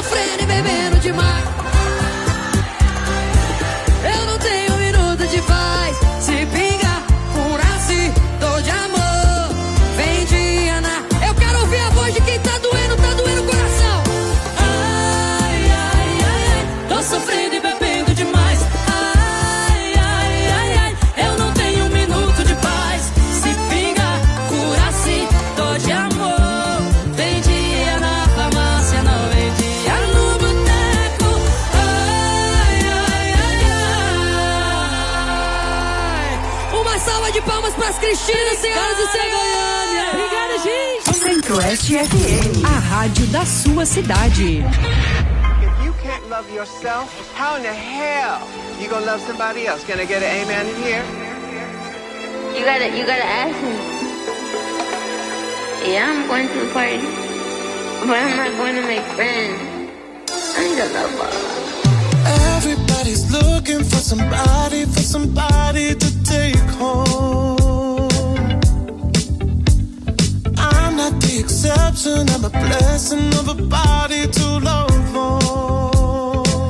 sofrendo e bebendo demais. Eu não tenho um minuto de paz. Se pinga, cura-se, dor de amor. Vem dia na... Eu quero ouvir a voz de quem tá doendo o coração. Ai, ai, ai, ai, tô sofrendo e bebendo demais. Ai, ai, ai, ai, eu não tenho um minuto de paz. Se pinga, cura-se, dor de amor. Vendia na farmácia, não vendia no boteco. Ai, ai, ai, ai. Uma salva de palmas pras Cristinas, senhoras e senhores. Obrigada, gente. Centro-Oeste FM, a rádio da sua cidade. If you can't love yourself, how in the hell you gonna love somebody else? Can I get an amen in here? You gotta ask me. Yeah, I'm going to the party, but I'm not going to make friends. I need a lover. Everybody's looking for somebody to take home. I'm not the exception, I'm a blessing of a body to love on.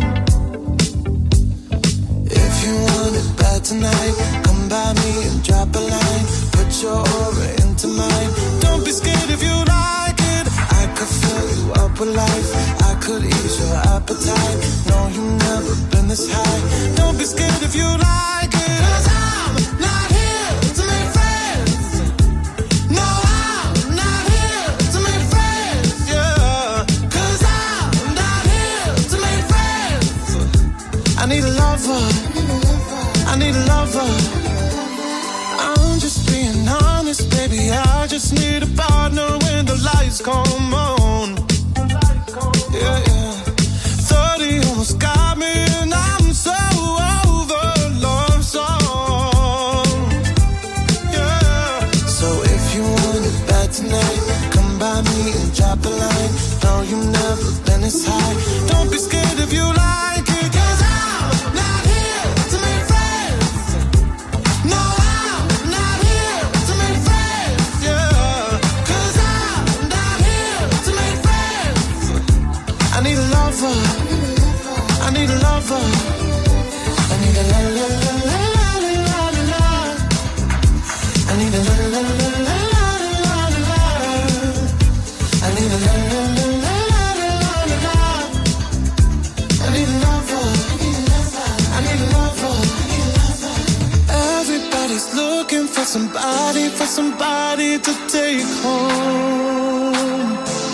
If you want it bad tonight, come by me and drop a line. Put your aura into mine. Don't be scared if you like it. I could fill you up with life. I could ease your appetite. No, you've never been this high. Don't be scared if you like it. 'Cause I'm not here to make friends. No, I'm not here to make friends. Yeah, 'cause I'm not here to make friends. I need a lover. I need a lover. I'm just being honest, baby. I just need a partner when the lights come on. Yeah, yeah. 30 almost got me and I'm so over love song. Yeah. So if you want it bad tonight, come by me and drop a line. No, you've never been this high. Don't be scared if you like it, 'cause I'm not here to make friends. No, I'm not here to make friends. Yeah, 'cause I'm not here to make friends. I need a lover. I need a lover. I need a la la la la la la la. I need a la la la la la la la. I need a la la la la la la la. I need a lover. I need a lover. Everybody's looking for somebody to take home.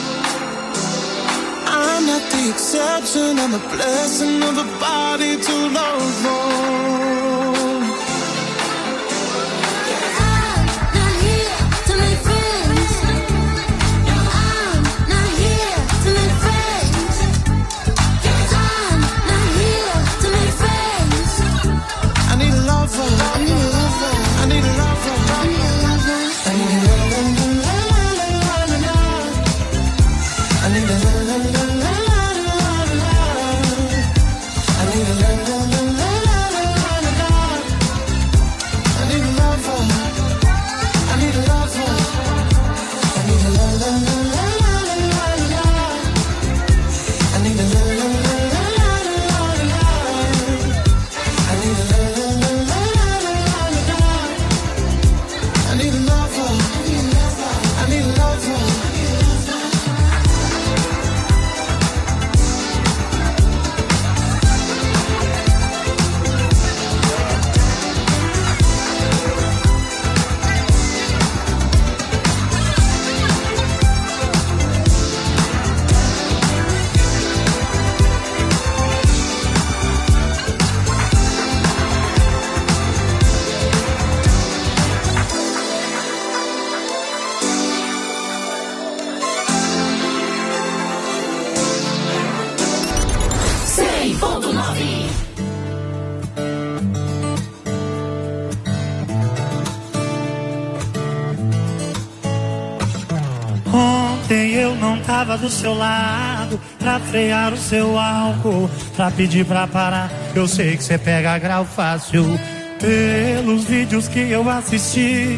I'm not the exception, I'm a blessing of a body to love on. I'm not here to make friends. No, I'm not here to make friends. I'm not here to make friends. I need a lover. I need a lover. I need a lover. I need a lover. I need a lover. I need a lover. Ontem eu não tava do seu lado pra frear o seu álcool, pra pedir pra parar. Eu sei que você pega grau fácil. Pelos vídeos que eu assisti,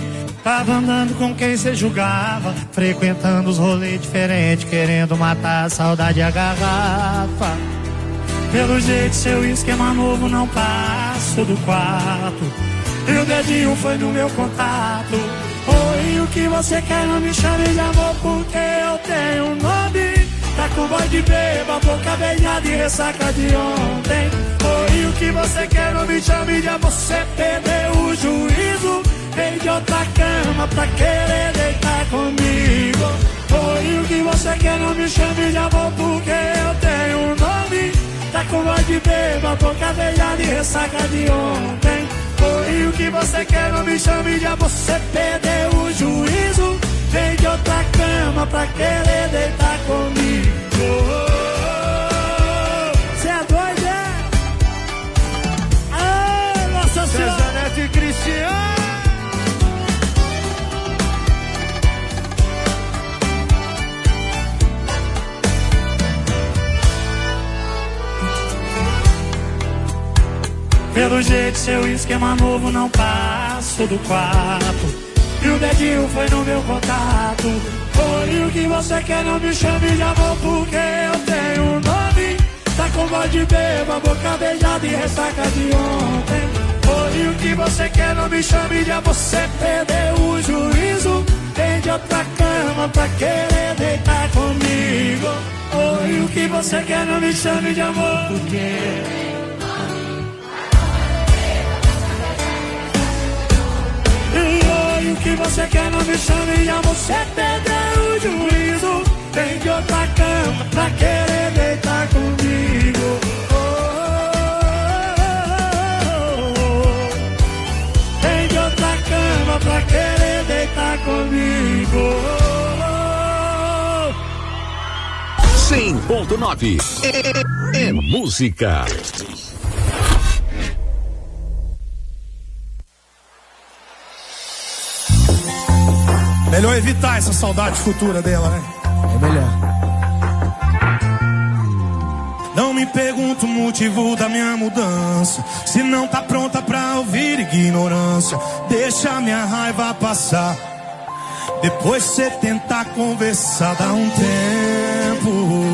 Tava andando com quem cê julgava, frequentando os rolês diferentes, querendo matar a saudade e a garrafa. Pelo jeito seu esquema novo não passo do quarto, e o dedinho foi no meu contato. Oi, o que você quer? Não me chame de amor porque eu tenho um nome. Tá com voz de beba, boca beijada e ressaca de ontem. Oi, o que você quer? Não me chame de amor, você perdeu o juízo. Veio de outra cama pra querer deitar comigo. Oi, o que você quer? Não me chame de amor porque eu tenho um nome. Tá com voz de beba, boca beijada e ressaca de ontem. Oi, o que você quer? Não me chame de amor, você perdeu o juízo. Vem de outra cama pra querer deitar comigo. Cê é doido, é? Ah, Nossa Senhora! César Neto e Cristiano. Pelo jeito seu esquema novo não passo do quarto, e o dedinho foi no meu contato. Oi, o que você quer? Não me chame de amor porque eu tenho um nome. Tá com voz de beba, boca beijada e ressaca de ontem. Oi, o que você quer? Não me chame de amor, você perdeu o juízo. Vem de outra cama pra querer deitar comigo. Oi, o que você quer? Não me chame de amor porque... O que você quer? Não me chame de amor, você perdeu o juízo. Vem de outra cama pra querer deitar comigo. Vem de outra cama pra querer deitar comigo. 100.9 é música. Melhor evitar essa saudade futura dela, né? É melhor. Não me pergunto o motivo da minha mudança, se não tá pronta pra ouvir ignorância. Deixa minha raiva passar, depois cê tentar conversar. Dá um tempo,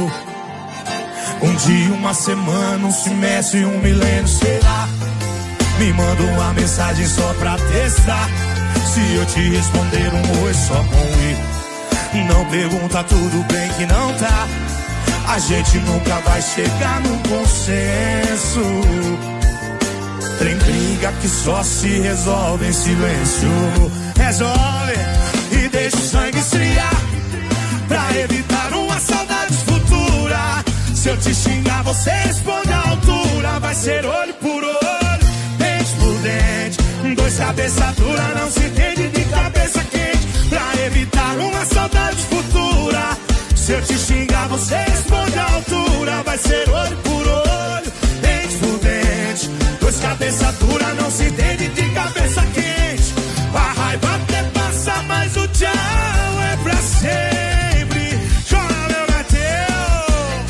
um dia, uma semana, um semestre, um milênio, sei lá. Me manda uma mensagem só pra testar. Se eu te responder um oi só com i, não pergunta tudo bem que não tá. A gente nunca vai chegar num consenso. Tem briga que só se resolve em silêncio. Resolve e deixa o sangue esfriar, pra evitar uma saudade futura. Se eu te xingar você responde à altura. Vai ser olho por olho, dente por dente. Dois cabeça dura não se entende de cabeça quente. Pra evitar uma saudade futura, se eu te xingar você responde à altura. Vai ser olho por olho, dente por dente. Dois cabeça dura não se entende de cabeça quente. A raiva até passa, mas o tchau é pra sempre. Chora meu Mateus.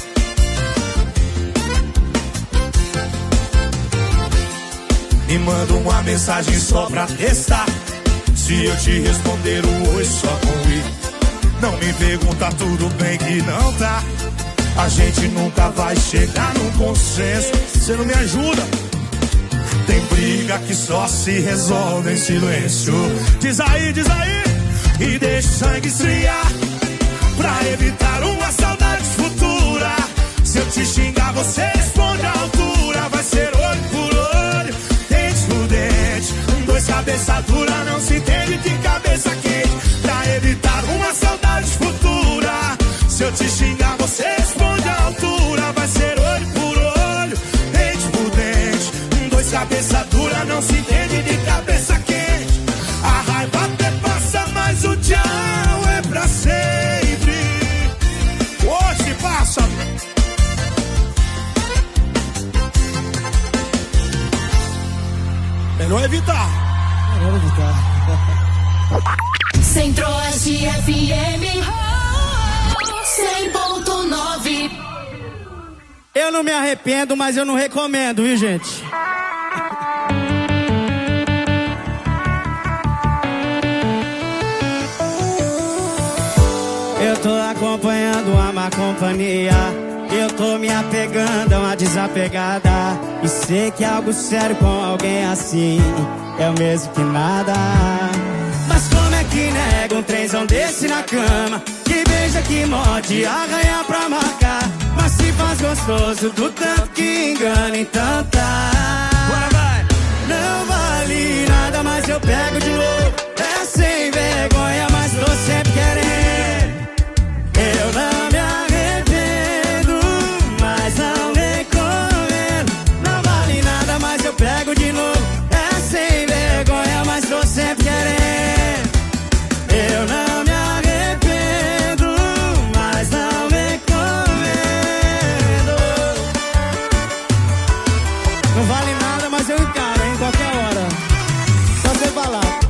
Me manda uma mensagem só pra testar. Se eu te responder um oi só com i, não me pergunta tudo bem que não tá. A gente nunca vai chegar num consenso. Você não me ajuda. Tem briga que só se resolve em silêncio. Diz aí, e deixa o sangue esfriar, pra evitar uma saudade futura. Se eu te xingar você responde à altura. Vai ser olho por olho, dente por dente. Dois cabeça dura não se entende de cabeça quente. Pra evitar uma saudade futura, se eu te xingar você responde à altura. Vai ser olho por olho, dente por dente. Dois cabeça dura não se entende de cabeça quente. A raiva até passa, mas o tchau é pra sempre. Hoje passa. Melhor evitar. Melhor evitar. Centro-Oeste FM 100.9. Eu não me arrependo, mas eu não recomendo, viu, gente? tô acompanhando a má companhia. Eu tô me apegando a uma desapegada. E sei que algo sério com alguém assim é o mesmo que nada. Mas como é que nega um trenzão desse na cama? Que beija, que morde, arranha pra marcar. Mas se faz gostoso do tanto que engana em tanta. Não vale nada, mas eu pego de novo. É sem vergonha, mas tô sempre querendo. Eu não me arrependo, mas não recomendo. Não vale nada, mas eu pego de novo. É sem vergonha, mas tô sempre querendo. Eu não me arrependo, mas não recomendo. Não vale nada, mas eu encaro, hein, qualquer hora. Só você falar.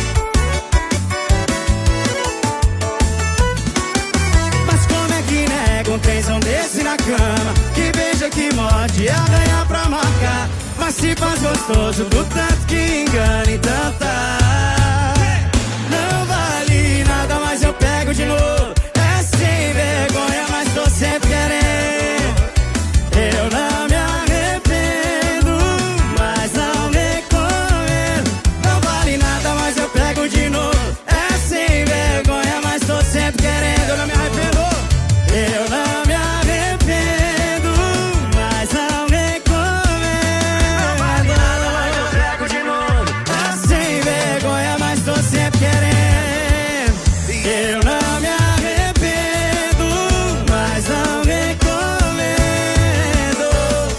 Mas como é que nega um trenzão desse na cama? Que beija, que morde, arranha pra marcar. Mas se faz gostoso do tanto que engana e tanta. Não vale nada, mas eu pego de novo. É sem vergonha, mas tô sempre querendo. Eu não me arrependo, mas não recomendo. Não vale nada, mas eu pego de novo. É sem vergonha, mas tô sempre querendo. Eu não me arrependo. Eu não me arrependo, mas não recomendo. Não vale nada, mas eu pego de novo. É sem vergonha, mas tô sempre querendo. Eu não me arrependo, mas não recomendo.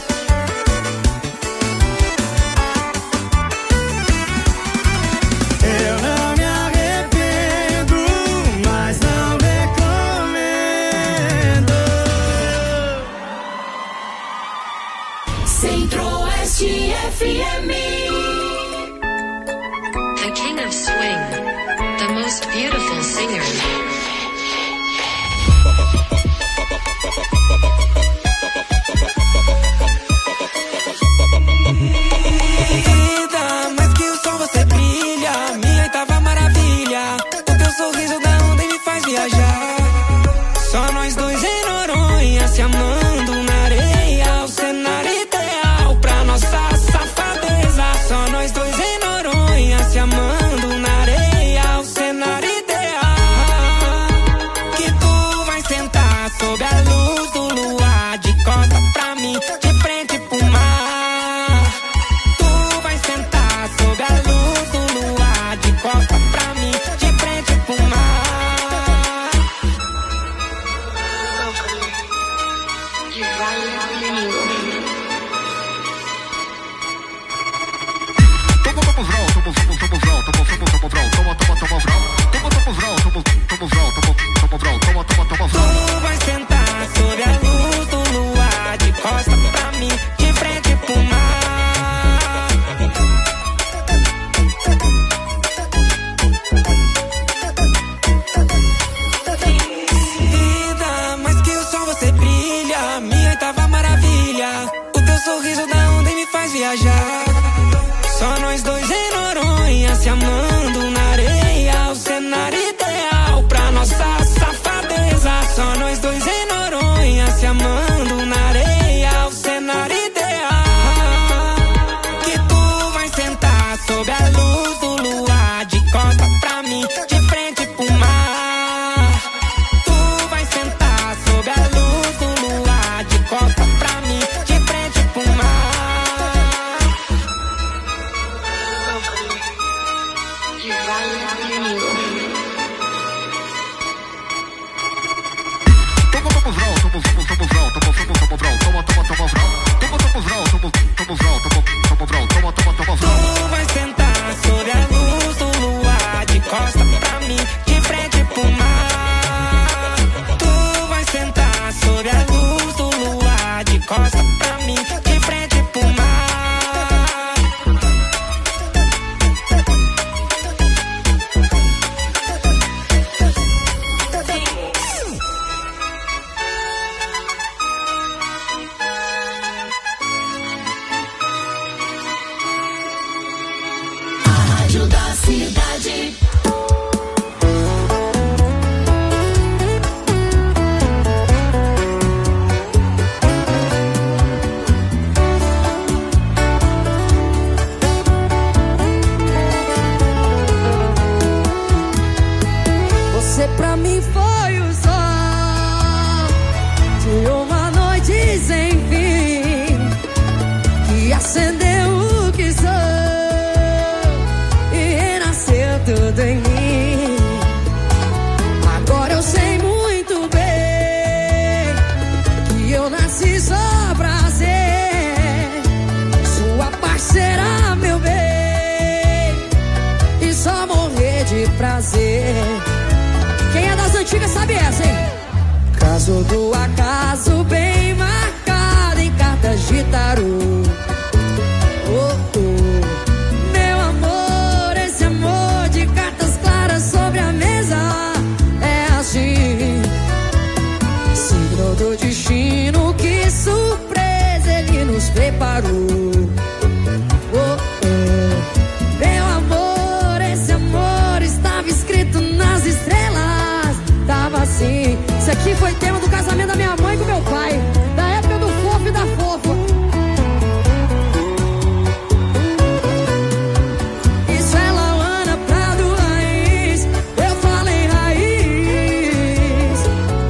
Eu não me arrependo, mas não recomendo. Centro-Oeste FM. The king of swing, the most beautiful singer. Vida, mais que o sol você brilha. Minha oitava maravilha. O teu sorriso da onda e me faz viajar. Só nós dois em Noronha, se amando na areia. O cenário ideal pra nossa safadeza. Só nós dois em Noronha, se amando na areia. O cenário ideal. Que tu vai sentar sob a luz do luar, de costa pra mim, de frente pro mar. Tu vai sentar sob a luz do luar, de costa pra mim, de frente pro mar. Tu vai sentar sob a luz do luar, de costa pra mim, de frente pro mar. Vida, mais que o sol você brilha. Minha oitava maravilha. O teu sorriso da onda e me faz viajar. Só nós dois em Noronha, se amando na areia. O cenário ideal pra nossa safadeza. Só nós dois em Noronha, se amando na areia. O cenário ideal. Que tu vai sentar sob a luz do luar, de costa pra mim, de frente pro mar. Tu vai sentar sob a luz do luar, de costa pra mim, de frente pro mar. antiga sabe essa, hein? Caso do acaso bem marcado em cartas de tarô. Oh, oh. Meu amor, esse amor de cartas claras sobre a mesa é assim. Signo do destino, que surpresa ele nos preparou. Oh, oh. Meu amor, esse amor estava escrito nas estrelas. Tava assim. Isso aqui foi tema do casamento da minha mãe com meu pai, da época do fofo e da fofa. Isso é Lauana Prado Raiz, eu falei raiz.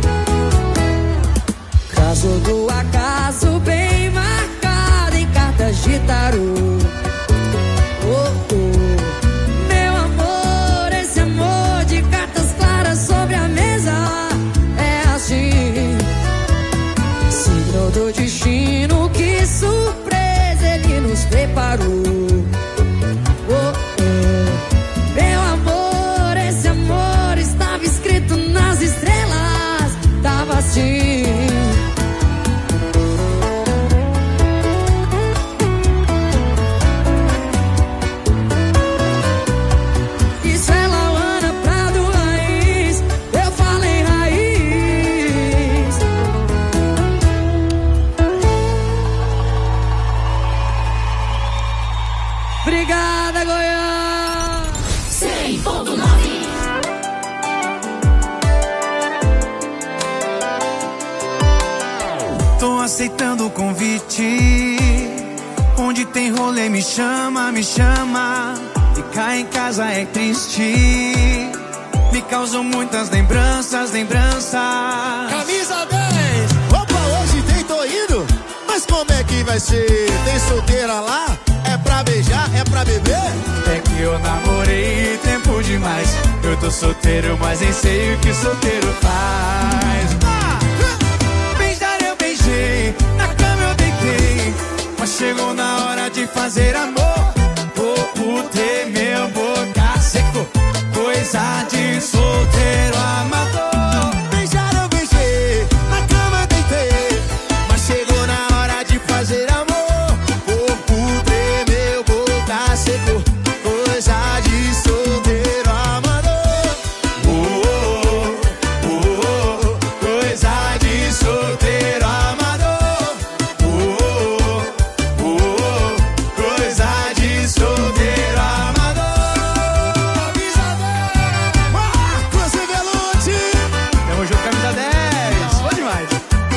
Caso do acaso bem marcado em cartas de tarô. Oh, oh. Meu amor, esse amor de cartas claras sobre a mesa é assim. Signo do destino, que surpresa ele nos preparou. Oh, oh. Meu amor, esse amor estava escrito nas estrelas. Tava assim. Isso é Lauana Prado Raiz, eu falei raiz. Obrigada, Goiás. 100.9. Tô aceitando o convite. Onde tem rolê me chama, me chama. Ficar em casa é triste. Me causam muitas lembranças, lembranças. Camisa 10. Opa, hoje tem tô indo. Mas como é que vai ser? Tem solteira lá? É pra beijar? É pra beber? É que eu namorei tempo demais. Eu tô solteiro, mas nem sei o que solteiro faz. Beijar eu beijei, na cama eu deitei. Mas chegou na hora de fazer amor. Vou ter meu boca seco, coisa de solteiro amador. Beijar eu beijei, na cama eu deitei. Mas chegou na hora de fazer amor. Corpo tremeu, boca seco, coisa de solteiro amador. Coisa de solteiro amador. Coisa de solteiro amador. Marcos e Belucci. Tamo junto, camisa 10. Bom demais.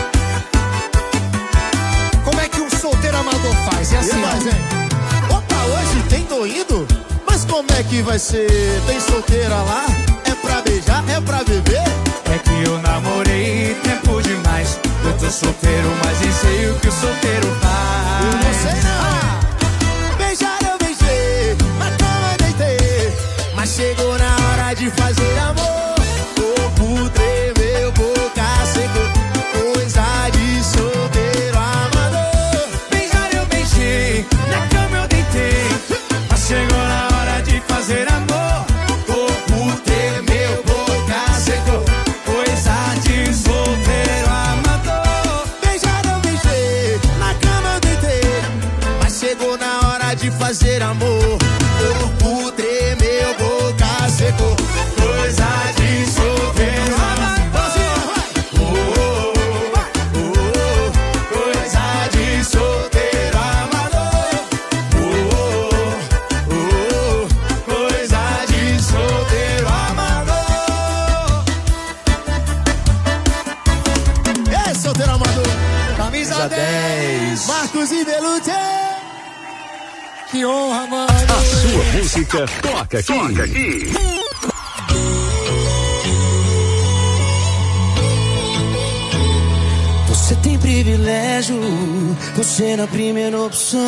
Como é que um solteiro amador faz? É assim, ó. Opa, hoje tem tô indo. Mas como é que vai ser? Tem solteira lá? É pra beijar? É pra beber? É que eu namorei tempo demais. Eu tô solteiro, mas nem sei o que o solteiro faz. Eu não sei não. Beijar eu beijei, na cama eu deitei. Mas chegou na hora de fazer amor. Corpo tremeu, boca secou, coisa de solteiro amador. Beijar eu beijei, na cama eu deitei. Mas chegou na hora de fazer amor. Corpo tremeu, boca secou, coisa de solteiro amador. Beijar eu beijei, na cama eu deitei. Mas chegou na hora de fazer amor. Corpo tremeu, boca secou, Coisa de solteiro amador. Coisa de solteiro amador. Coisa de solteiro amador. É, solteiro amador. Camisa 10. Marcos e Belucci. Que honra, mano. A sua música toca aqui. Você tem privilégio, você na primeira opção.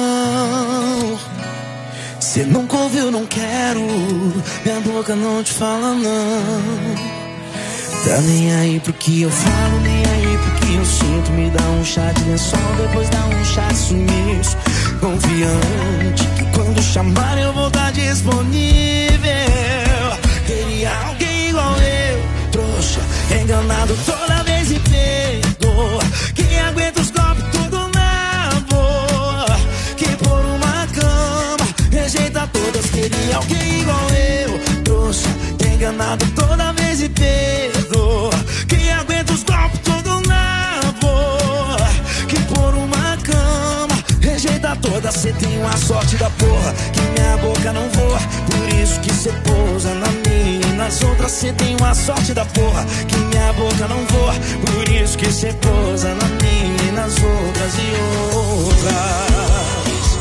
Você nunca ouviu, não quero. Minha boca não te fala não. Tá nem aí pro que eu falo, nem aí pro que eu sinto. Me dá um chá de lençol, depois dá um chá de sumiço. Confiante que quando chamar eu vou estar disponível. Queria alguém igual eu, trouxa. enganado toda vez e perdoa. Quem aguenta os golpes tudo na boa, que por uma cama rejeita todas. Queria alguém igual eu, trouxa, enganado toda vez e perdoa. Quem aguenta os golpes tudo na boa, que por uma cama rejeita todas. Cê tem uma sorte da porra, que minha boca não voa, por isso que cê pousa na minha e nas outras. Cê tem uma sorte da porra, que minha boca não voa, por isso que cê pousa na minha e nas outras e outras.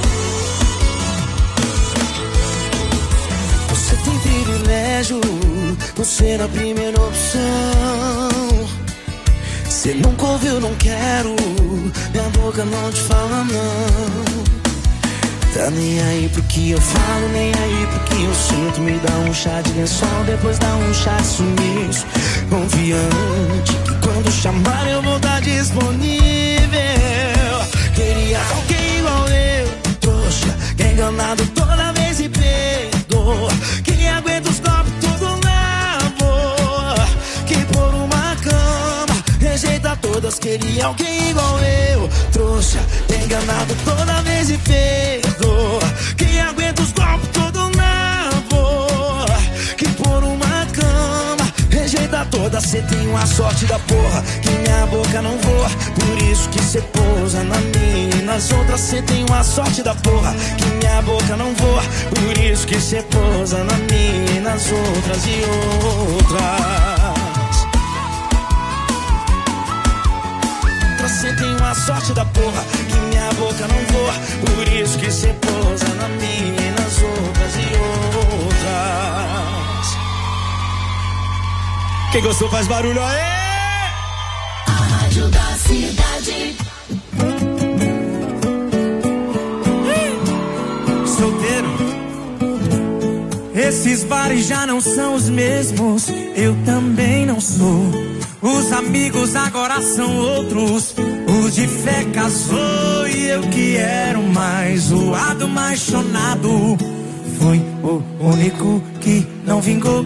Você tem privilégio, você na primeira opção. Cê nunca ouviu, não quero, minha boca não te fala não. Tá nem aí pro que eu falo, nem aí pro que eu sinto. Me dá um chá de lençol, depois dá um chá de sumiço. Confiante que quando chamar eu vou estar disponível. Queria alguém igual eu, trouxa, que é enganado toda vez e perdoa. Quem aguenta os golpes tudo na boa, que por uma cama rejeita todas. Queria alguém igual eu, trouxa, enganado toda vez e perdoa. Quem aguenta os golpes tudo na boa, que por uma cama rejeita todas. Cê tem uma sorte da porra, que minha boca não voa, por isso que cê pousa na minha e nas outras. Cê tem uma sorte da porra, que minha boca não voa, por isso que cê pousa na minha e nas outras e outras. Cê tem uma sorte da porra, que minha boca não voa, por isso que cê pousa na minha e nas outras e outras. Quem gostou faz barulho aí! A Rádio da Cidade. Solteiro. Esses bares já não são os mesmos, eu também não sou. Os amigos agora são outros. O de fé casou e eu que era o mais zoado, mais chonado. Fui o único que não vingou.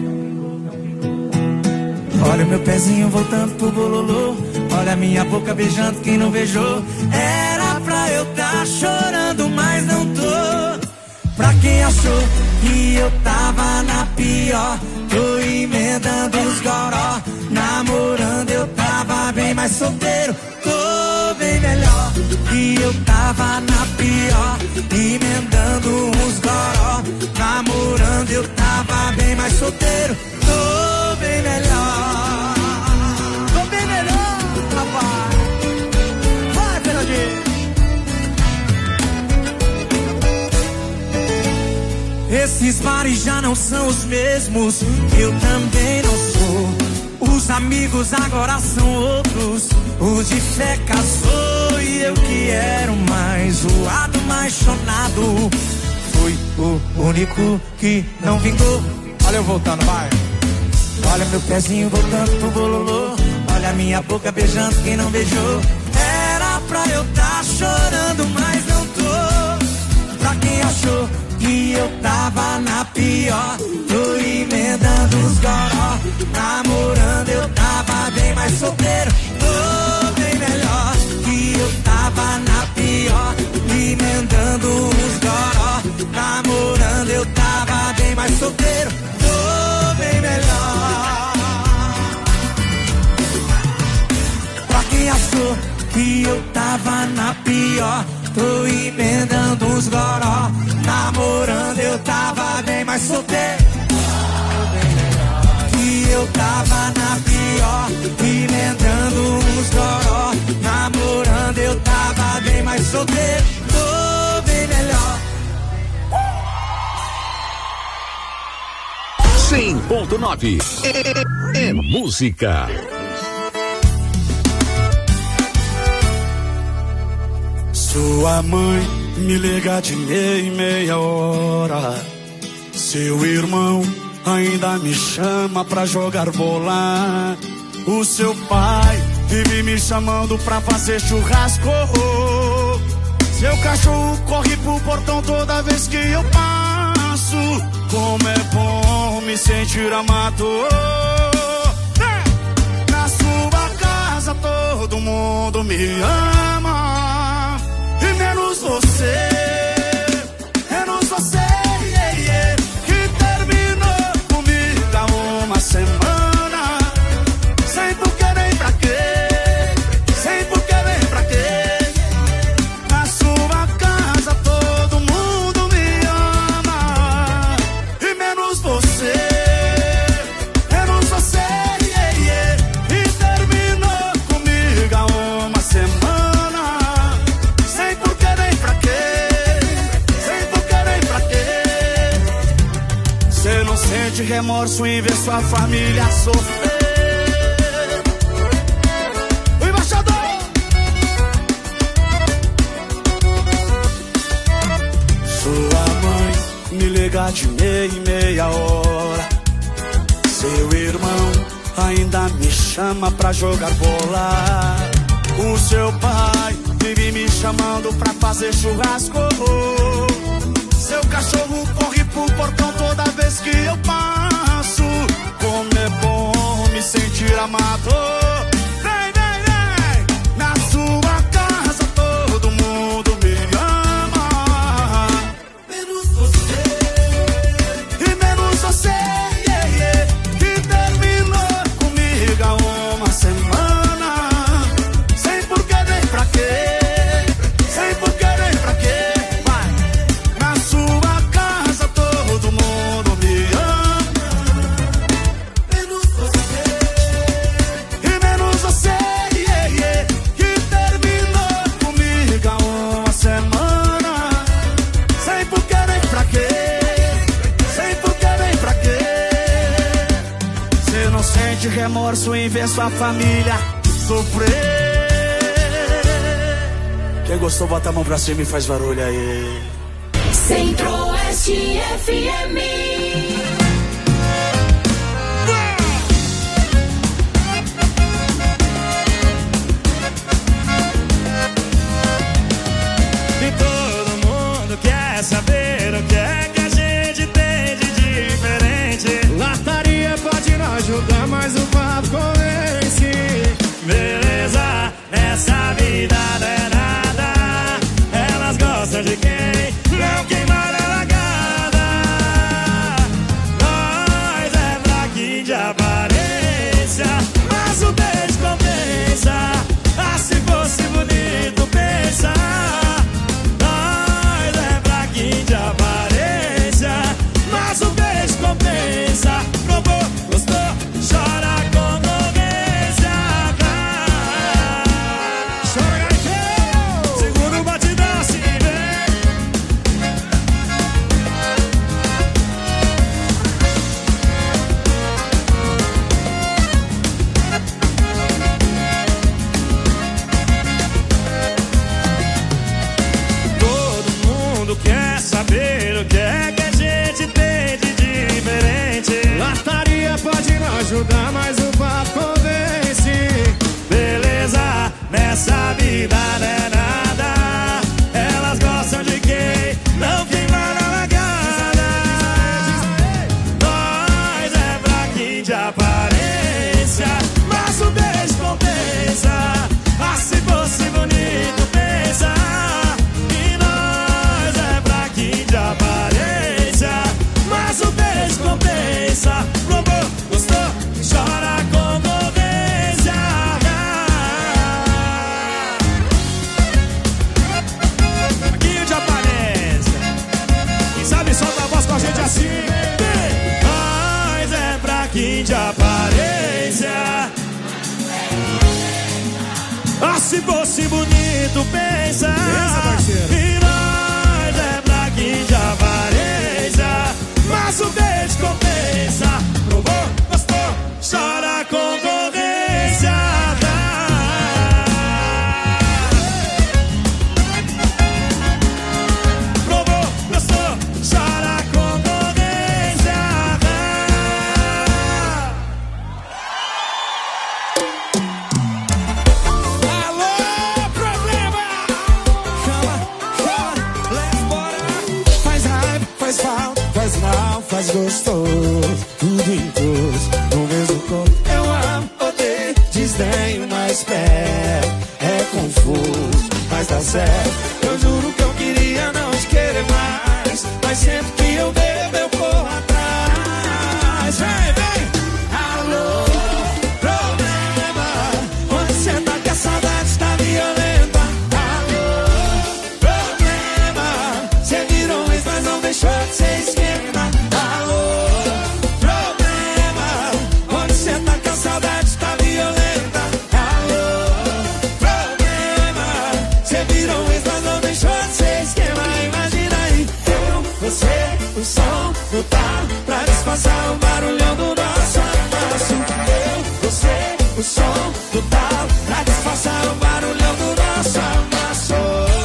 Olha o meu pezinho voltando pro bololô, olha a minha boca beijando quem não beijou. Era pra eu tá chorando, mas não tô. Pra quem achou que eu tava na pior, tô emendando os goró. Namorando eu tava bem mais solteiro, tô bem melhor. E eu tava na pior, emendando uns goró. Namorando eu tava bem mais solteiro, tô bem melhor. Tô bem melhor, rapaz. Vai, Fernandinho. Esses bares já não são os mesmos, eu também não sou. Os amigos agora são outros. O de fé casou e eu que era o mais zoado, mais chonado. Fui o único que não vingou. Olha eu voltando, vai. Olha meu pezinho voltando pro bololô, olha minha boca beijando quem não beijou. Era pra eu tá chorando, mas não tô. Pra quem achou que eu tava na pior, tô emendando os goró. Namorando eu tava bem mais solteiro, tô bem melhor. Que eu tava na pior, emendando os goró. Namorando eu tava bem mais solteiro, tô bem melhor. Pra quem achou que eu tava na pior, tô emendando os goró. Namorando eu tava bem mais solteiro, que eu tava na pior, emendando os goró. Namorando eu tava bem mais solteiro, tô bem melhor. 100.9 é música. Sua mãe me liga de meia em meia hora. Seu irmão ainda me chama pra jogar bola. O seu pai vive me chamando pra fazer churrasco. Seu cachorro corre pro portão toda vez que eu passo. Como é bom me sentir amado. Na mundo me ama. E menos você. Menos você, yeah, yeah, que terminou comigo há uma semana. Sem porquê nem pra quê. Sem porquê nem pra quê. Na sua casa todo mundo me ama. E menos você. Menos você, yeah, yeah, e terminou comigo há uma semana. Sem porquê nem pra quê. Sem porquê nem pra quê. Cê não sente remorso em ver sua família sofrer. O embaixador! Sua mãe me liga de meia em meia hora. Seu irmão ainda me chama pra jogar bola. O seu pai vive me chamando pra fazer churrasco. Seu cachorro corre pro portão toda vez que eu passo. Como é bom me sentir amado. Vem, vem, vem. Na sua casa todo mundo me ama. Menos você. E menos você, yeah, yeah, que terminou comigo há uma semana. Sem porquê nem pra quê. Sem porquê nem pra quê. Vai. Na sua casa todo mundo me ama. Menos você. E menos você, yeah, yeah, que terminou comigo há uma semana. Sem porquê nem pra quê. Sem porquê nem pra quê. Cê não sente remorso em ver sua família sofrer. Quem gostou, bota a mão pra cima e faz barulho aí. Centro-Oeste FM. E todo mundo quer saber o que é que a gente tem de diferente. Lataria pode não ajudar, mas o papo convence. Beleza, nessa vida não é nada. Elas gostam de quem não queimar a largada. Nós é fraquinho de aparência, mas o beijo compensa. Ah, se fosse bonito, pensa. Nós é fraquinho de aparência, mas o beijo compensa. Provou, gostou, chora com convivência. Chora, gaiteiro. Segura o batidão, assim vem. Todo mundo quer saber o que é que a gente tem de diferente. Lataria pode não ajudar, mas o papo convence. Beleza, nessa vida não é nada. Elas gostam de quem não queima na largada. Nós é fraquinho de aparência, mas o beijo compensa. Ah, se fosse bonito, pensa. E nós é fraquinho de aparência, mas o beijo compensa. Provou, gostou, chora com convivência. Fraquinho de aparência. Quem sabe solta a voz com a gente assim. Nós é fraquinho de aparência. Ah, se fosse bonito, pensa. E nós é fraquinho de aparência, mas o beijo compensa. Provou, gostou, chora com convivência. Provou, gostou, chora com convivência. Alô, problema! Chama, let's bora. Faz raiva, faz falta, faz mal, faz gostoso. Tudo incluso no mesmo corpo. Eu amo, odeio, desdenho, mas espero. certo. Eu juro que eu queria não te querer mais, mas sempre que eu bebo eu corro atrás. Vem, vem! Alô, problema, onde cê tá que a saudade tá violenta? Alô, problema, cê virou ex, mas não deixou de ser esquema. Alô, problema, onde cê tá que a saudade tá violenta? Alô, problema, cê virou ex, mas não deixou de ser esquema. Imagina aí, eu, você, o som do tal pra disfarçar o barulhão do nosso abraço. Eu, você, o som do tal pra disfarçar o barulhão do nosso abraço.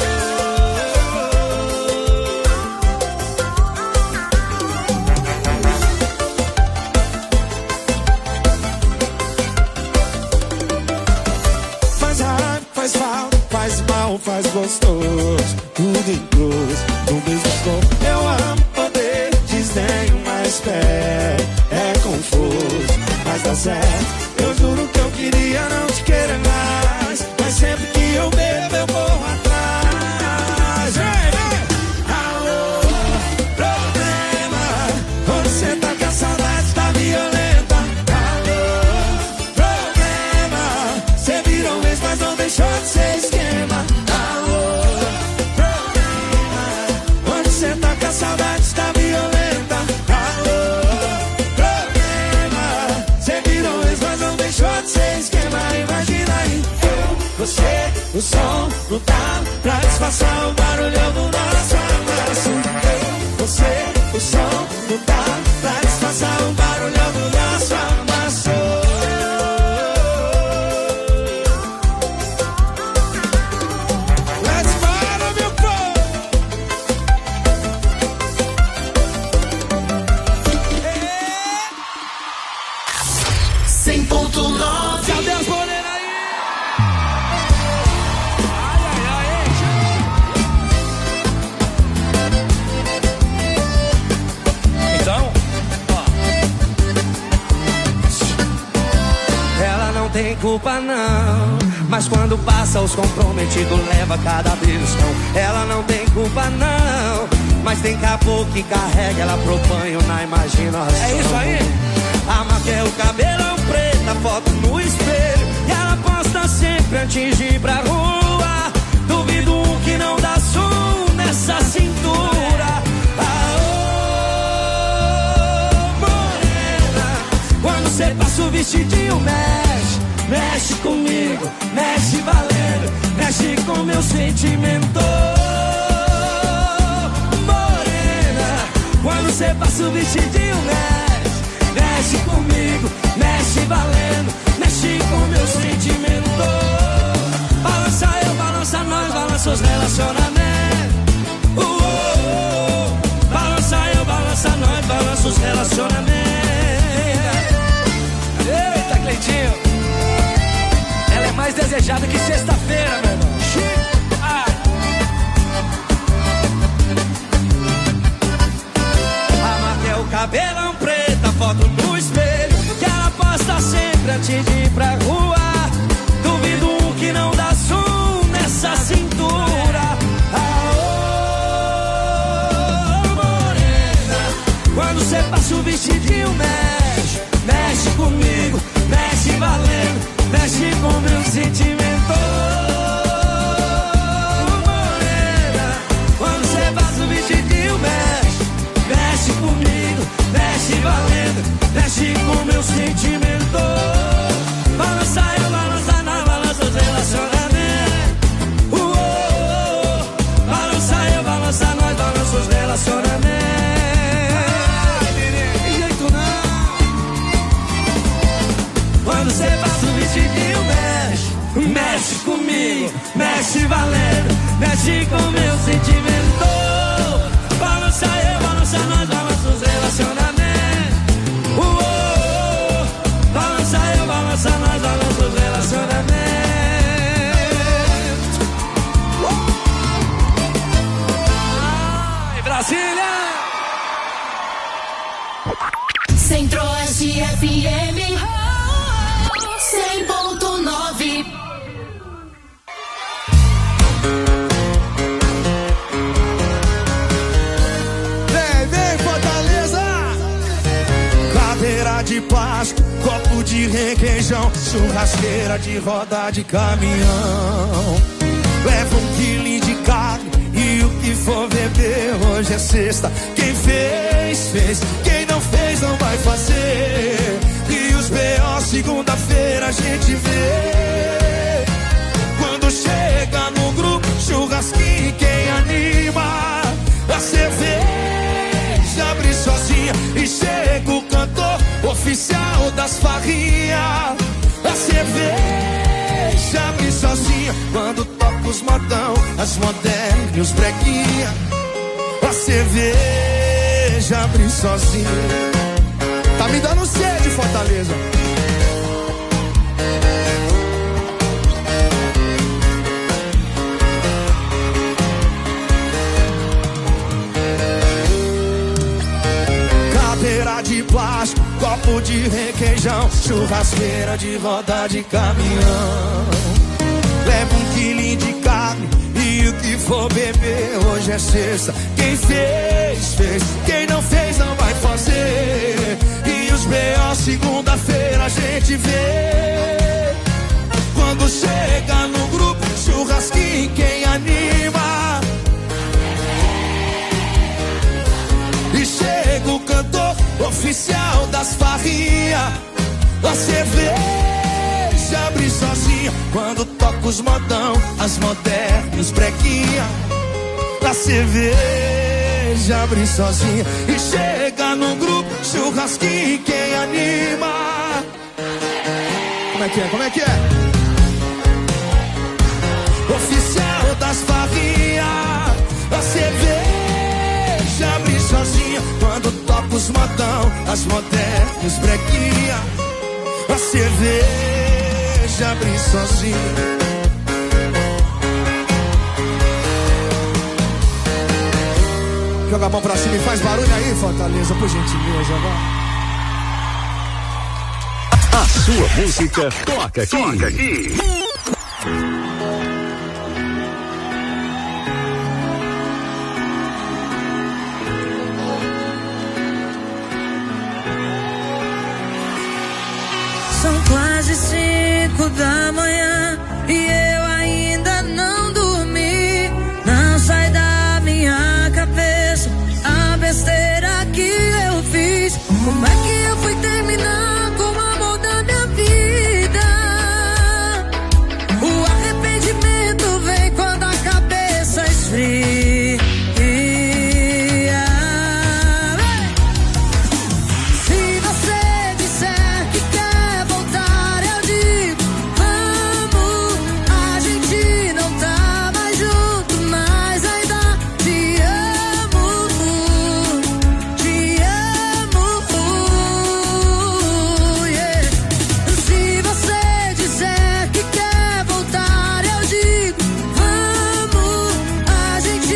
Faz raiva, faz falta, faz mal, faz gostoso. Tudo em gosto, no mesmo som. Eu amo poder, desdenho, mas pé é confuso, mas dá certo. Eu juro que eu queria não te querer mais, mas sempre que eu bebo eu corro atrás. Vem, vem! Alô, problema, onde cê tá que a saudade tá violenta? Alô, problema, cê virou ex, mas não deixou de ser esquema. Alô, problema, onde cê tá que a saudade tá violenta? Alô, problema, cê virou ex, mas não deixou de ser esquema. Imagina aí, eu, você, o som do talo pra disfarçar o barulhão do nosso abraço. Eu, você, o som do talo pra disfarçar o barulhão do nosso abraço. Let's para, meu povo! 100.9. Cadê as morenas aí? Então, ó. Ela não tem culpa não, mas quando passa os comprometidos leva cada beliscão. Ela não tem culpa não, mas tem caboclo que carrega ela pro banho na imaginação. É isso aí? A maquiagem, o cabelão preto, a foto no espelho, e ela posta sempre antes de ir pra rua. Duvido um que não dá som nessa cintura. Aô, morena, quando cê passa o vestidinho mexe, mexe comigo, mexe valendo, mexe com meu sentimento. Morena, quando cê passa o vestidinho mexe, mexe comigo, mexe valendo, mexe com meu sentimento. Balança eu, balança nós, balança os relacionamentos. Balança eu, balança nós, balança os relacionamentos. Eita, Cleitinho, ela é mais desejada que sexta-feira, meu irmão. A marca é o cabelão preto, a foto no espelho, que ela posta sempre antes de ir pra rua. Duvido um que não dá som nessa cintura. Aô, morena, quando cê passa o vestidinho mexe, mexe comigo, mexe valendo, mexe com meu sentimento. Morena, quando cê passa o vestidinho mexe, mexe comigo, mexe valendo, mexe com meu sentimento. Balança eu, balança nós, balança os relacionamentos. Balança eu, balança nós, balança os relacionamentos. Tem jeito não. Quando cê passa o vestidinho mexe, mexe comigo, mexe valendo, mexe com meu sentimento. Balança eu, balança nós, balança os relacionamentos. Balança eu, balança nós, balança os relacionamentos. Ai, Brasília! Centro-Oeste FM 100.9. plástico, copo de requeijão, churrasqueira de roda de caminhão. Leva 1 quilo de carne e o que for beber. Hoje é sexta, quem fez, fez. Quem não fez, não vai fazer. E os B.O. segunda-feira a gente vê. Quando chega no grupo, churrasquinho, quem anima? A cerveja abre sozinha e chega o cantor oficial das farrinhas. A cerveja abre sozinha quando toca os modão, as modernas e os breguinha. A cerveja abre sozinha. Tá me dando sede, Fortaleza. Cadeira de plástico, copo de requeijão, churrasqueira de roda de caminhão. Leva 1 quilo de carne e o que for beber. Hoje é sexta, quem fez, fez. Quem não fez, não vai fazer. E os B.O. segunda-feira a gente vê. Quando chega no grupo, churrasquinho, quem anima? E chega o cantor oficial das farrinhas. A cerveja abre sozinha quando toca os modão, as modernas e os breguinha. A cerveja abre sozinha e chega no grupo, churrasquinho, quem anima? Como é que é? Como é que é? Oficial das farrinhas. A cerveja abre sozinha quando toca os modão, as modernas e os breguinha. A cerveja abre sozinha. Joga a mão pra cima e faz barulho aí, Fortaleza, por gentileza, vai. A sua música toca aqui. Toca aqui. São quase 5 da manhã e eu ainda não dormi. Não sai da minha cabeça a besteira que eu fiz. Como é que eu fui terminar com o amor da minha vida? O arrependimento vem quando a cabeça esfria. Se você disser que quer voltar, eu digo vamos. A gente não tá mais junto, mas ainda te amo, yeah. Se você disser que quer voltar, eu digo vamos. A gente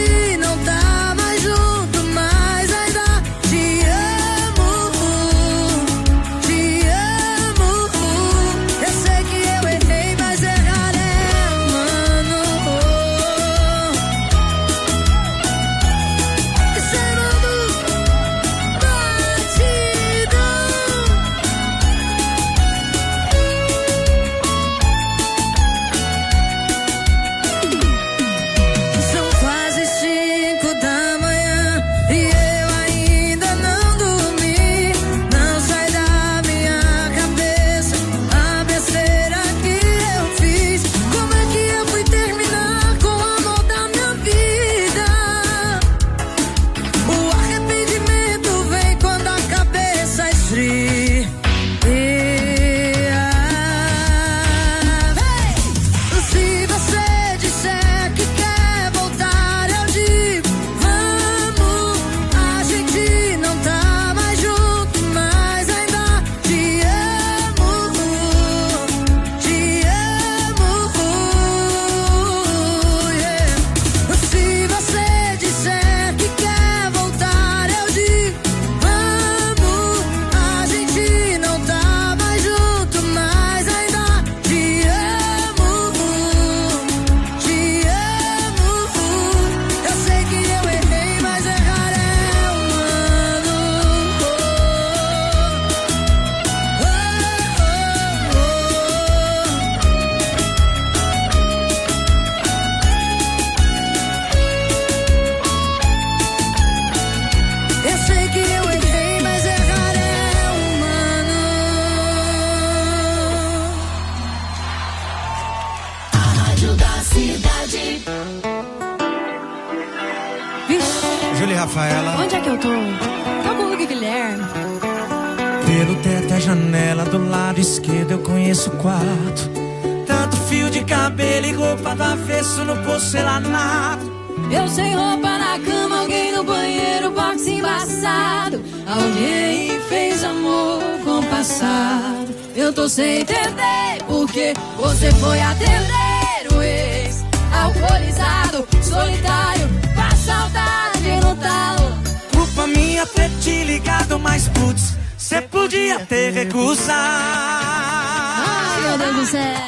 Júlia e Rafaela. Onde é que eu tô? Tô com o Luke Guilherme. Pelo teto e a janela do lado esquerdo eu conheço o quarto. Tanto fio de cabelo e roupa do avesso no porcelanato. Eu sem roupa na cama, alguém no banheiro, box embaçado. Alguém fez amor com o passado. Eu tô sem entender porque você foi atender o ex. Alcoolizado, solitário, com saudade no talo. Culpa minha ter te ligado, mas putz, cê podia ter recusado. Ai, meu Deus do céu.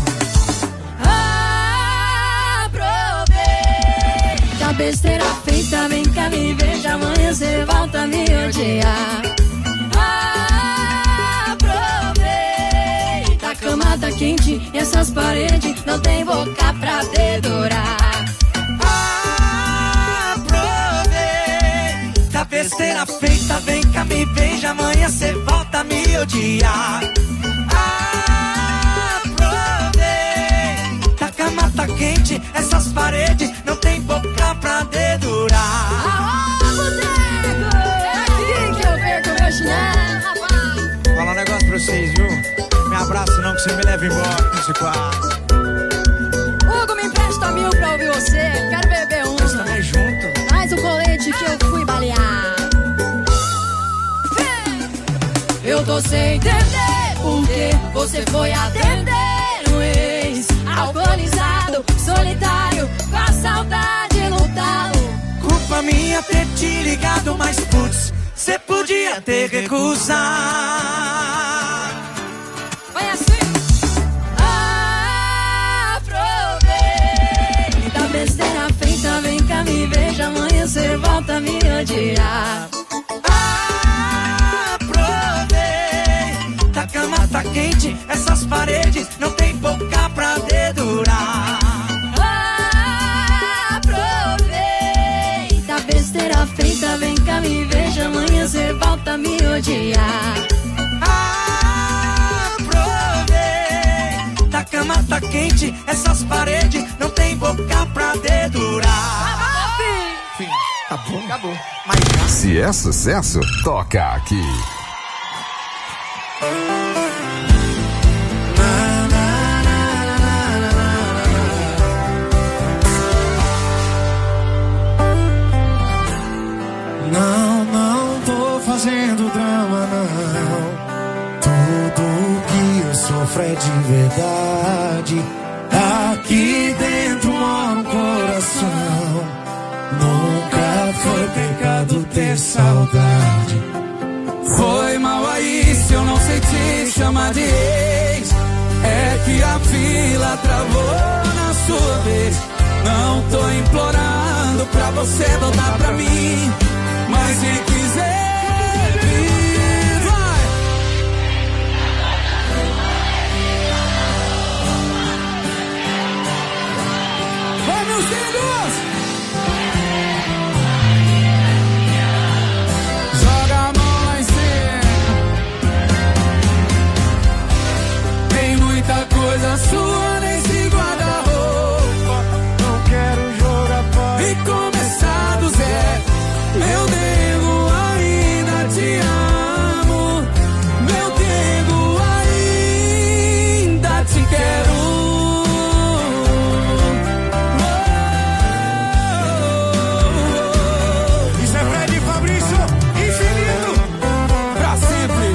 Besteira feita, vem cá me veja, amanhã cê volta a me odiar. Aproveita, a cama tá quente e essas paredes não tem boca pra dedurar. Aproveita, besteira feita, vem cá me veja, amanhã cê volta a me odiar. Aproveita, a cama tá quente, essas paredes não tem boca pra dedurar. Aô, boteco! É aqui que eu perco meu chinelo, rapaz. Falar um negócio pra vocês, viu? Me abraça não que você me leva embora nesse quarto. Hugo, me empresta 1000 pra ouvir você. Quero beber um. Nós também junto. Traz o colete que eu fui balear. Eu tô sem entender porque você foi atender um ex. Alcoolizado, solitário, com a saudade no talo. Culpa minha ter te ligado, mas putz, cê podia ter recusado. Vai assim. Aproveita, besteira feita, vem cá me veja, amanhã cê volta a me odiar. Aproveita, a cama tá quente, essas paredes não tem boca pra dedurar. Aproveita, besteira feita, vem cá me veja, amanhã cê volta a me odiar. Aproveita, a cama tá quente, essas paredes não tem boca pra dedurar. Fim. Tá bom? Acabou. Se é sucesso, toca aqui. Não tô fazendo drama, não. Tudo que eu sofro é de verdade. Aqui dentro mora um coração. Nunca foi pecado ter saudade. Foi mal aí se eu não sei te chamar de ex. É que a fila travou na sua vez. Não tô implorando pra você voltar pra mim, mas se quiser vir, vai. Vai, meus filhos! Joga a mão lá em cima. Tem muita coisa sua nesse guarda-roupa. Não quero jogar fora e começar do zero. Meu nego, ainda te amo. Meu nego, ainda te quero. Isso é Fred e Fabrício, infinito. Pra sempre.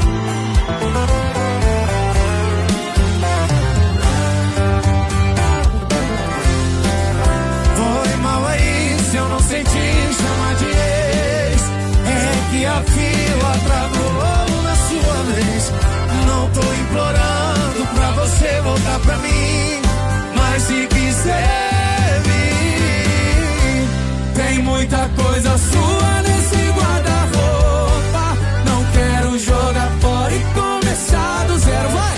Foi mal aí se eu não senti chamar de ex. É que a fila travou na sua vez. Não tô implorando pra você voltar pra mim, mas se quiser vir, tem muita coisa sua nesse guarda-roupa. Não quero jogar fora e começar do zero, vai!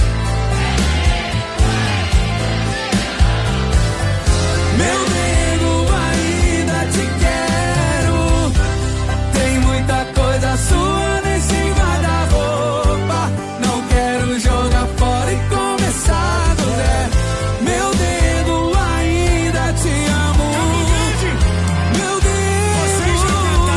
Meu nego, ainda te quero. Tem muita coisa sua nesse guarda-roupa. Não quero jogar fora e começar do zero. Meu nego, ainda te amo. Meu nego,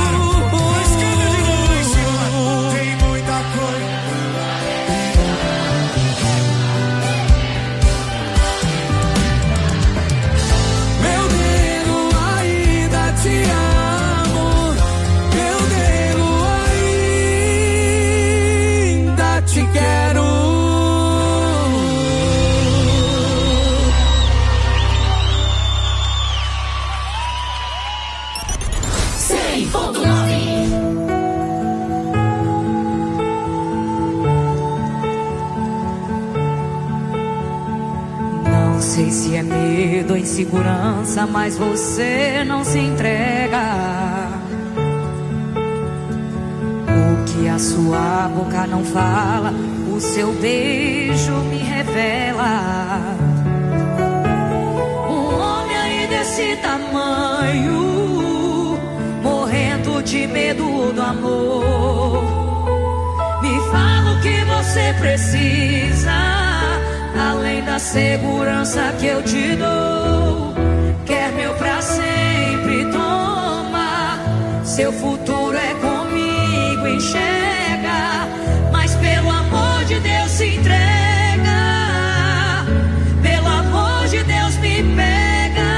100.9. Não sei se é medo ou insegurança, mas você não se entrega. O que a sua boca não fala, o seu beijo me revela. Um homem aí desse tamanho, morrendo de medo do amor. Me fala o que você precisa, além da segurança que eu te dou. Quer meu pra sempre, toma. Seu futuro é comigo, enxerga. Mas pelo amor de Deus se entrega. Pelo amor de Deus me pega.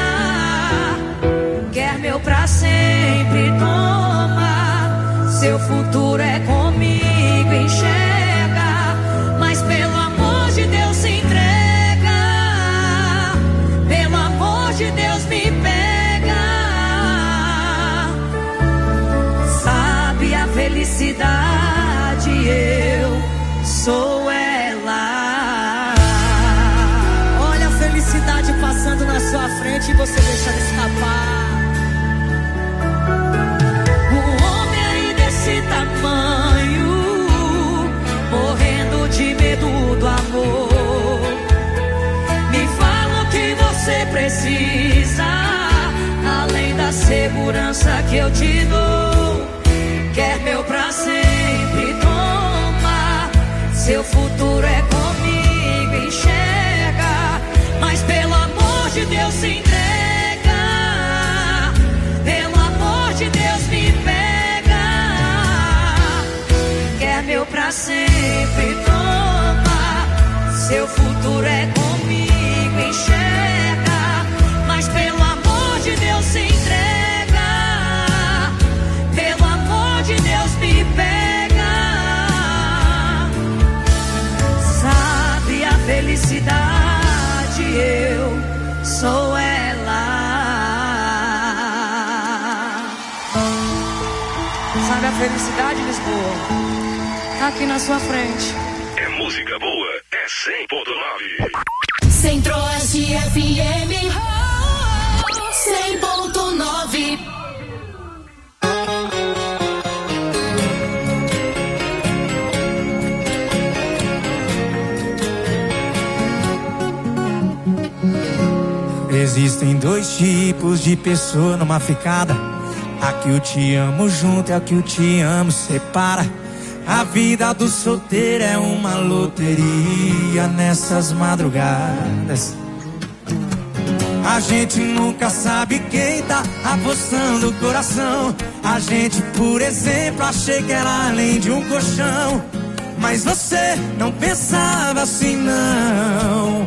Quer meu pra sempre, toma. Seu futuro é comigo, enxerga. Mas pelo amor de Deus se entrega. Pelo amor de Deus me pega. Sabe a felicidade, eu sou ela. Olha a felicidade passando na sua frente e você deixando escapar. Um homem aí desse tamanho, morrendo de medo do amor. Me fala o que você precisa, além da segurança que eu te dou. Quer meu pra sempre, toma. Seu futuro é comigo, enxerga. Mas pelo amor de Deus se entrega. Pelo amor de Deus me pega. Quer meu pra sempre, toma. Seu futuro é comigo, enxerga. Mas pelo amor de Deus se entrega. Pelo amor de Deus me pega. Sabe a felicidade, eu sou ela. Sabe a felicidade, Lisboa? Tá aqui na sua frente. É música boa, é 100.9. Centro-Oeste FM 100.9. Existem dois tipos de pessoa numa ficada. A que eu te amo junto e a que eu te amo separa. A vida do solteiro é uma loteria nessas madrugadas. A gente nunca sabe quem tá apostando o coração. A gente, por exemplo, achei que era além de um colchão. Mas você não pensava assim, não.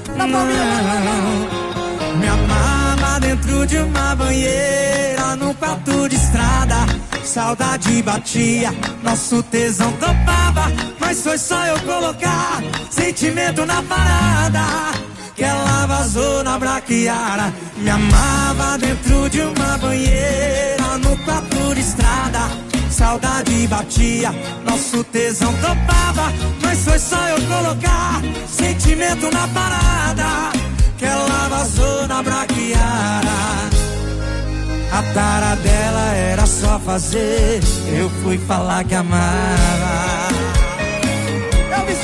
Não. Me amava dentro de uma banheira, num quarto de estrada. Saudade batia, nosso tesão topava. Mas foi só eu colocar sentimento na parada que ela vazou na braquiara. Me amava dentro de uma banheira, no quarto de estrada. Saudade batia, nosso tesão topava. Mas foi só eu colocar sentimento na parada que ela vazou na braquiara. A tara dela era só fazer, eu fui falar que amava. Eu me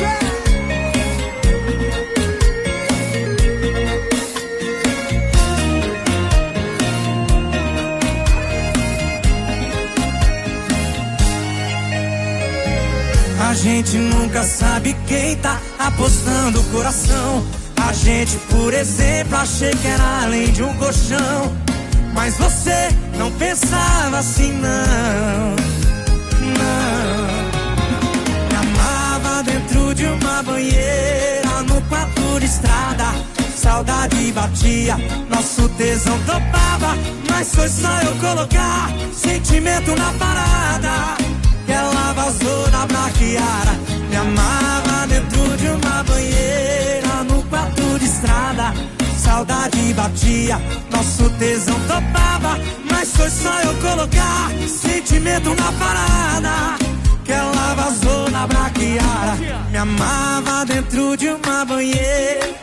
A gente nunca sabe quem tá apostando o coração. A gente, por exemplo, achei que era além de um colchão. Mas você não pensava assim, não. Não. Me amava dentro de uma banheira, no quarto de estrada. Saudade batia, nosso tesão topava. Mas foi só eu colocar sentimento na parada que ela vazou na braquiara. Me amava dentro de uma banheira, no quarto de estrada. Saudade batia, nosso tesão topava. Mas foi foi só eu colocar sentimento na parada que ela vazou na braquiara. Me amava dentro de uma banheira.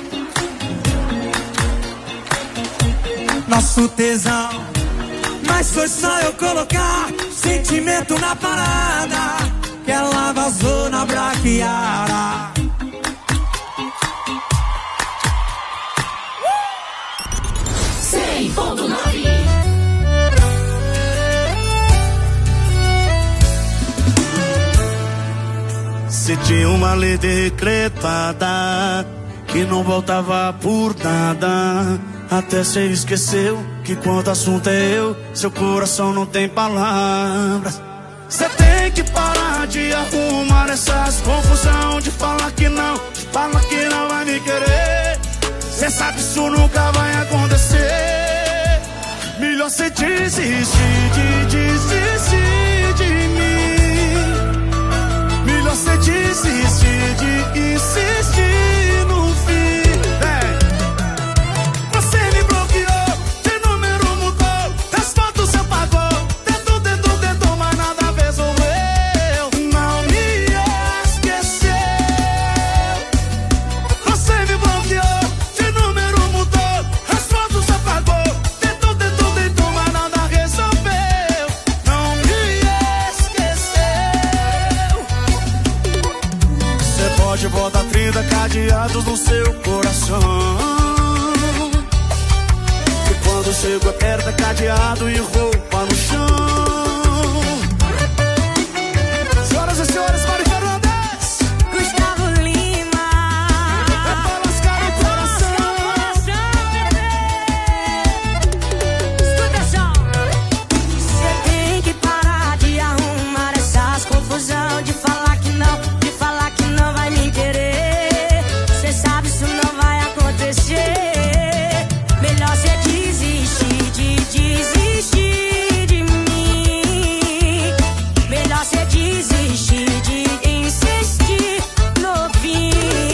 Nosso tesão. Mas foi só eu colocar sentimento na parada que ela vazou na braquiara. 100.9. Se tinha uma lei decretada que não voltava por nada, até cê esqueceu que quando o assunto é eu, seu coração não tem palavras. Cê tem que parar de arrumar essas confusão, de falar que não vai me querer. Cê sabe que isso nunca vai acontecer. Melhor cê desistir de mim. Melhor cê desistir de insistir no fim. Você me bloqueou, de número mudou, das fotos você apagou, tentou, mas nada resolveu. Não me esqueceu. Você me bloqueou, de número mudou, as fotos você apagou, tentou, mas nada resolveu. Não me esqueceu. Você pode botar 30 cadeados no seu coração. Quando chego aperta cadeado e roupa no chão. Senhoras e senhores, Mário Fernandes, Gustavo Lima. É pra lascar o coração. Escuta só. Você tem que parar de arrumar essas confusão, de falar que não vai me querer. Você sabe isso não vai acontecer. Melhor cê desistir de mim. Melhor cê desistir de insistir no fim.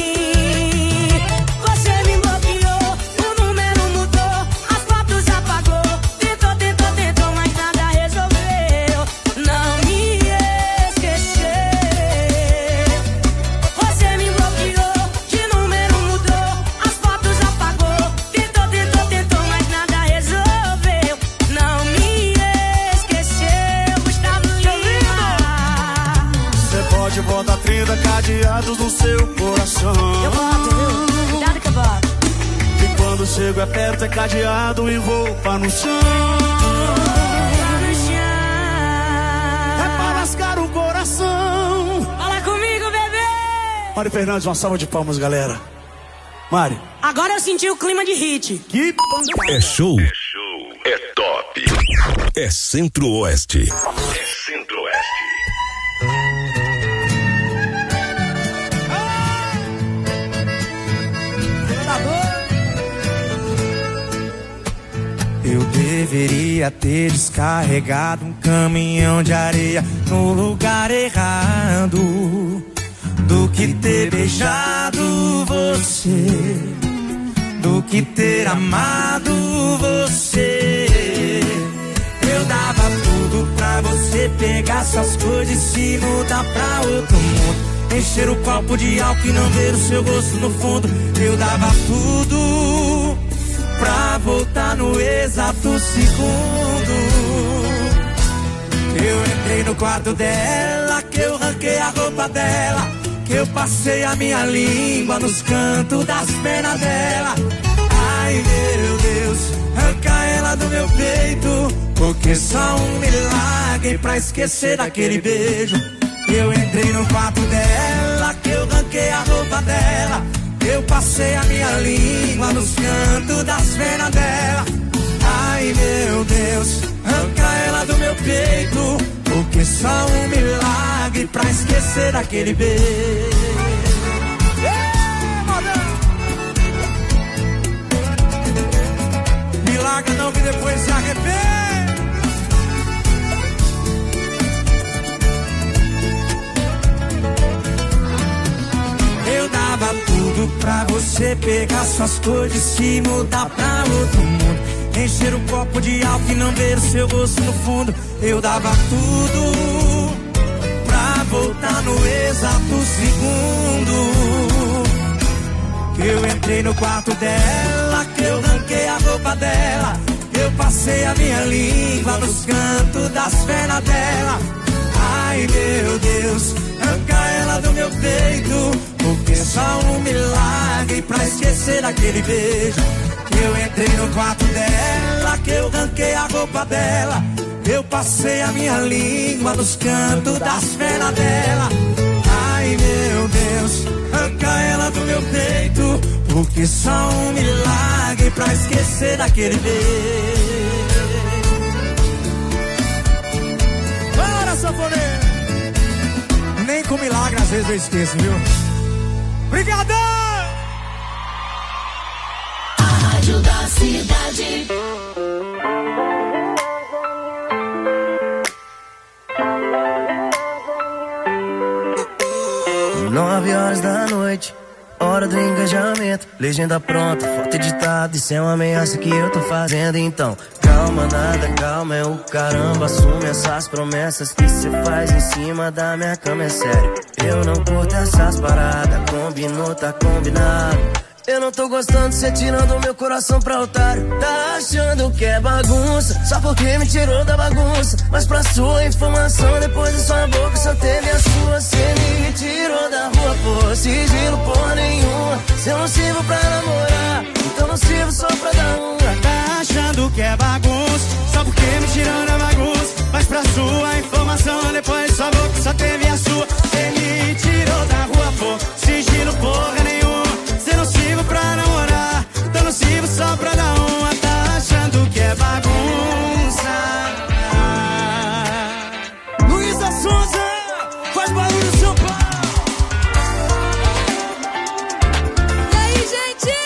Você me bloqueou, o número mudou, as fotos apagou, tentou, mas nada resolveu. Não me esqueceu. Você me bloqueou, de número mudou, as fotos apagou, tentou, mas nada resolveu. Não me esqueceu, Gustavo Lima. Você pode botar 30 cadeados no seu coração. Eu boto, viu? Cuidado que eu boto. E quando chego aperta é cadeado e roupa no chão. É pra lascar o coração. Fala comigo, bebê. Mário Fernandes, uma salva de palmas, galera. Mário. Agora eu senti o clima de hit. Que pancada. É show. É top. É Centro-Oeste. É Centro-Oeste. Eu deveria ter descarregado um caminhão de areia no lugar errado, do que ter beijado você, do que ter amado você. Eu dava tudo pra você pegar suas coisas e se mudar pra outro mundo, encher o copo de álcool e não ver o seu gosto no fundo. Eu dava tudo pra voltar no exato segundo. Eu entrei no quarto dela, que eu arranquei a roupa dela, que eu passei a minha língua nos cantos das pernas dela. Ai meu Deus, arranca ela do meu peito, porque só um milagre pra esquecer daquele beijo. Eu entrei no quarto dela, que eu arranquei a roupa dela, eu passei a minha língua nos cantos das pernas dela. Ai meu Deus, arranca ela do meu peito, porque só um milagre pra esquecer daquele beijo. Milagre não que depois se arrepende. Eu dava tudo pra você pegar suas coisas e se mudar pra outro mundo, encher o copo de álcool e não ver o seu rosto no fundo. Eu dava tudo pra voltar no exato segundo que eu entrei no quarto dela, que eu arranquei a roupa dela, que eu passei a minha língua nos cantos das pernas dela. Ai meu Deus, arranca ela do meu peito, porque só um milagre pra esquecer daquele beijo. Que eu entrei no quarto dela, que eu arranquei a roupa dela, eu passei a minha língua nos cantos das pernas dela. Ai meu Deus, arranca ela do meu peito, porque só um milagre pra esquecer daquele beijo. Para, sanfoneiro! Nem com milagre às vezes eu esqueço, viu? Obrigadão! A Rádio da Cidade. Nove horas da noite, hora do engajamento. Legenda pronta, foto editada, isso é uma ameaça que eu tô fazendo. Então, calma, nada, calma, é o caramba. Assume essas promessas que cê faz em cima da minha cama, é sério. Eu não curto essas paradas, combinou, tá combinado. Eu não tô gostando de cê tirando meu coração pra otário. Tá achando que é bagunça, só porque me tirou da bagunça. Mas pra sua informação, depois de sua boca só teve a sua. Cê me tirou da rua, pô, sigilo porra nenhuma. Se eu não sirvo pra namorar, então não sirvo só pra dar uma. Tá achando que é bagunça, só porque me tirou da bagunça. Mas pra sua informação, depois de sua boca só teve a sua. Cê me tirou da rua, pô, sigilo porra nenhuma. Se eu não sirvo pra namorar, então não sirvo só pra dar uma. Tá achando que é bagunça. Luísa Sonza, faz barulho São Paulo. E aí, gente?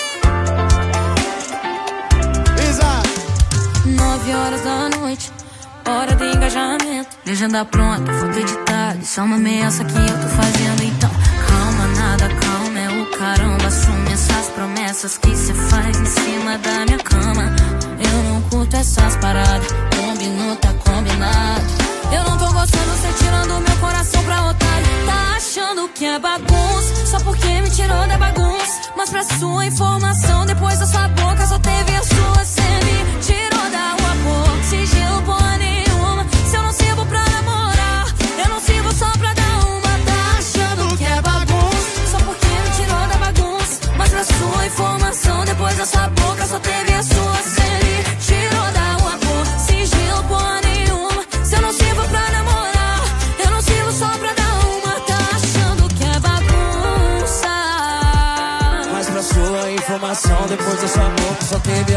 Isa. 9 horas da noite, hora de engajamento. Legenda pronta, foto editada, isso é uma ameaça que eu tô fazendo. Então, calma, nada, calma, é o caramba. Assume essas promessas que cê faz em cima da minha cama. Eu não curto essas paradas, combinou, tá combinado. Eu não tô gostando, cê tirando meu coração pra otário. Tá achando que é bagunça, só porque me tirou da bagunça. Mas pra sua informação, depois da sua boca só teve a sua. Cê me tirou da rua, pô, sigilo porra nenhuma. Se eu não sirvo pra namorar, eu não sirvo só pra dar uma. Tá achando que é bagunça, só porque me tirou da bagunça. Mas pra sua informação, depois da sua boca só teve a sua. Cê me tirou da rua, pô, sigilo porra nenhuma. Se eu não sirvo pra namorar, eu não sirvo só pra dar uma. Tá achando que é bagunça. Mas pra sua informação, depois da sua boca só teve